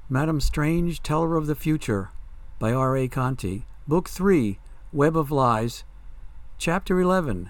Madame Strange, Teller of the Future by R.A. Conti. Book 3, Web of Lies. Chapter 11.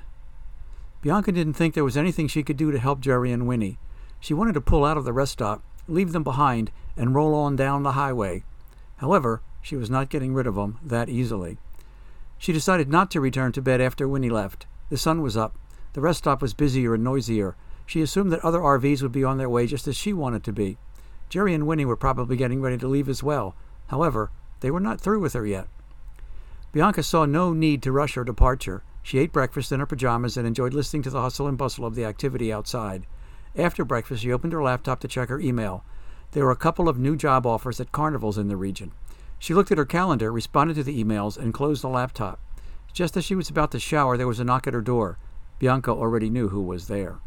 Bianca didn't think there was anything she could do to help Jerry and Winnie. She wanted to pull out of the rest stop, leave them behind, and roll on down the highway. However, she was not getting rid of them that easily. She decided not to return to bed after Winnie left. The sun was up. The rest stop was busier and noisier. She assumed that other RVs would be on their way just as she wanted to be. Jerry and Winnie were probably getting ready to leave as well. However, they were not through with her yet. Bianca saw no need to rush her departure. She ate breakfast in her pajamas and enjoyed listening to the hustle and bustle of the activity outside. After breakfast, she opened her laptop to check her email. There were a couple of new job offers at carnivals in the region. She looked at her calendar, responded to the emails, and closed the laptop. Just as she was about to shower, there was a knock at her door. Bianca already knew who was there.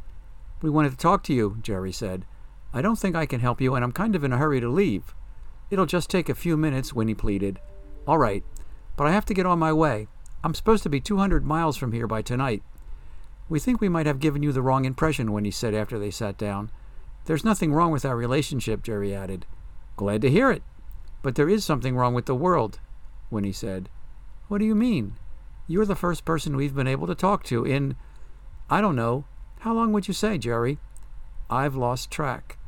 "We wanted to talk to you," Jerry said. "I don't think I can help you, and I'm kind of in a hurry to leave." "It'll just take a few minutes," Winnie pleaded. "All right, but I have to get on my way. I'm supposed to be 200 miles from here by tonight." "We think we might have given you the wrong impression," Winnie said after they sat down. "There's nothing wrong with our relationship," Jerry added. "Glad to hear it. But there is something wrong with the world," Winnie said. "What do you mean? You're the first person we've been able to talk to in, I don't know, how long would you say, Jerry?" "I've lost track."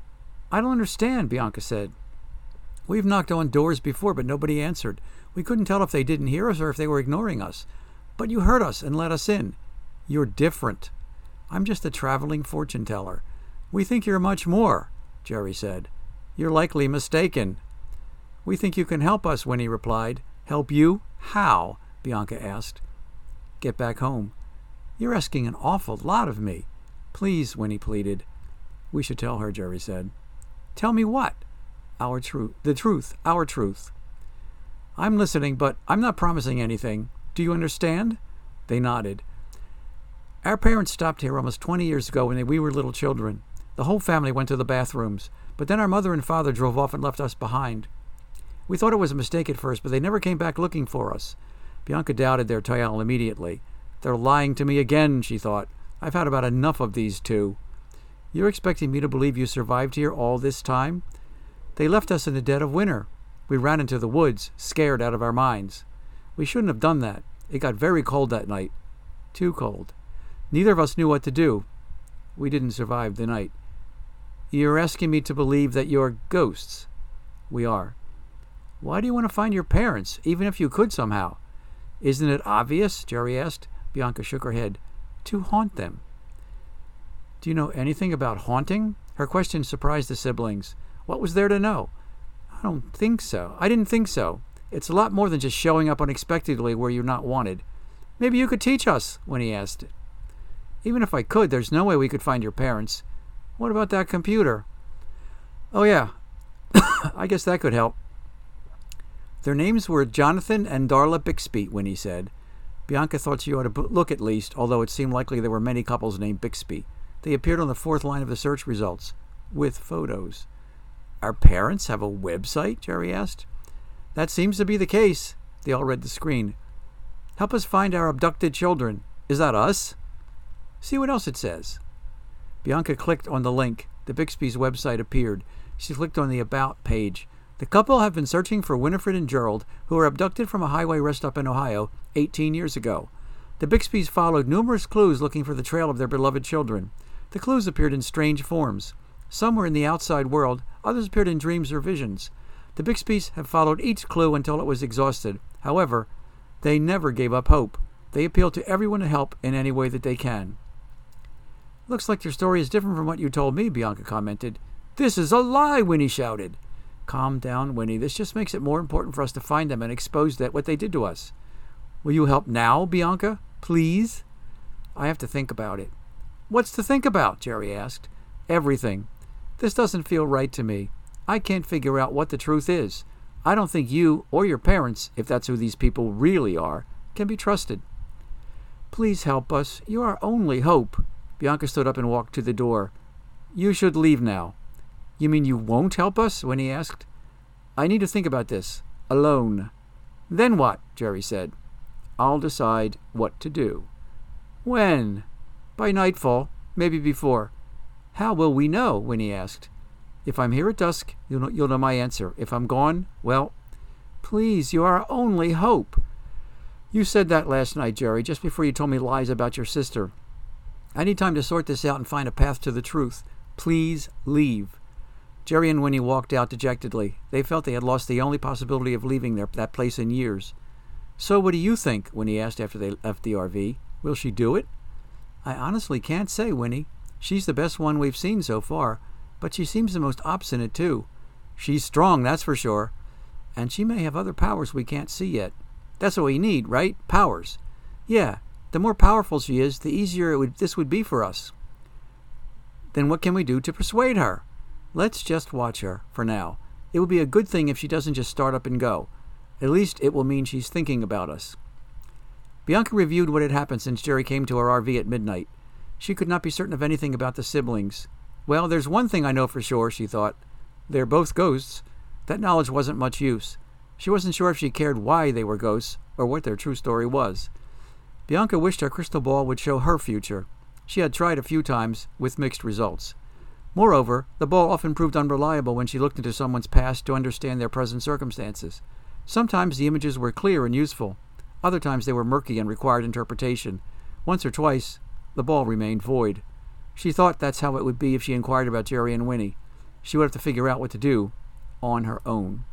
"I don't understand," Bianca said. "We've knocked on doors before, but nobody answered. We couldn't tell if they didn't hear us or if they were ignoring us. But you heard us and let us in. You're different." "I'm just a traveling fortune teller." "We think you're much more," Jerry said. "You're likely mistaken." "We think you can help us," Winnie replied. "Help you? How?" Bianca asked. "Get back home." "You're asking an awful lot of me." "Please," Winnie pleaded. "We should tell her," Jerry said. "Tell me what?" "Our truth. The truth. Our truth." "I'm listening, but I'm not promising anything. Do you understand?" They nodded. "Our parents stopped here almost 20 years ago when we were little children. The whole family went to the bathrooms, but then our mother and father drove off and left us behind. We thought it was a mistake at first, but they never came back looking for us." Bianca doubted their tale immediately. "They're lying to me again," she thought. "I've had about enough of these two." "You're expecting me to believe you survived here all this time?" "They left us in the dead of winter. We ran into the woods, scared out of our minds. We shouldn't have done that. It got very cold that night. Too cold. Neither of us knew what to do. We didn't survive the night." "You're asking me to believe that you're ghosts?" "We are." "Why do you want to find your parents, even if you could somehow?" "Isn't it obvious?" Jerry asked. Bianca shook her head. "To haunt them." "Do you know anything about haunting?" Her question surprised the siblings. What was there to know? I didn't think so. It's a lot more than just showing up unexpectedly where you're not wanted." "Maybe you could teach us," Winnie asked. "Even if I could, there's no way we could find your parents." "What about that computer?" "Oh, yeah. I guess that could help." "Their names were Jonathan and Darla Bixby," Winnie said. Bianca thought she ought to look at least, although it seemed likely there were many couples named Bixby. They appeared on the 4th line of the search results, with photos. "Our parents have a website?" Jerry asked. "That seems to be the case." They all read the screen. "Help us find our abducted children." "Is that us?" "See what else it says." Bianca clicked on the link. The Bixby's website appeared. She clicked on the About page. "The couple have been searching for Winifred and Gerald, who were abducted from a highway rest stop in Ohio 18 years ago. The Bixbys followed numerous clues looking for the trail of their beloved children. The clues appeared in strange forms. Some were in the outside world, others appeared in dreams or visions. The Bixbys have followed each clue until it was exhausted. However, they never gave up hope. They appeal to everyone to help in any way that they can." "Looks like your story is different from what you told me," Bianca commented. "This is a lie!" Winnie shouted. "Calm down, Winnie. This just makes it more important for us to find them and expose what they did to us." "Will you help now, Bianca? Please?" "I have to think about it." "What's to think about?" Jerry asked. "Everything. This doesn't feel right to me. I can't figure out what the truth is. I don't think you or your parents, if that's who these people really are, can be trusted." "Please help us. You're our only hope." Bianca stood up and walked to the door. "You should leave now." "You mean you won't help us?" Winnie asked. "I need to think about this. Alone." "Then what?" Jerry said. "I'll decide what to do." "When?" "By nightfall. Maybe before." "How will we know?" Winnie asked. If I'm here at dusk, you'll know my answer. If I'm gone, well, please, you are our only hope. You said that last night, Jerry, just before you told me lies about your sister. I need time to sort this out and find a path to the truth. Please leave. Jerry and Winnie walked out dejectedly. They felt they had lost the only possibility of leaving that place in years. So what do you think? Winnie asked after they left the RV. Will she do it? I honestly can't say, Winnie. She's the best one we've seen so far, but she seems the most obstinate, too. She's strong, that's for sure. And she may have other powers we can't see yet. That's what we need, right? Powers. Yeah, the more powerful she is, the easier this would be for us. Then what can we do to persuade her? Let's just watch her, for now. It would be a good thing if she doesn't just start up and go. At least it will mean she's thinking about us. Bianca reviewed what had happened since Jerry came to her RV at midnight. She could not be certain of anything about the siblings. Well, there's one thing I know for sure, she thought. They're both ghosts. That knowledge wasn't much use. She wasn't sure if she cared why they were ghosts or what their true story was. Bianca wished her crystal ball would show her future. She had tried a few times, with mixed results. Moreover, the ball often proved unreliable when she looked into someone's past to understand their present circumstances. Sometimes the images were clear and useful. Other times they were murky and required interpretation. Once or twice, the ball remained void. She thought that's how it would be if she inquired about Jerry and Winnie. She would have to figure out what to do on her own.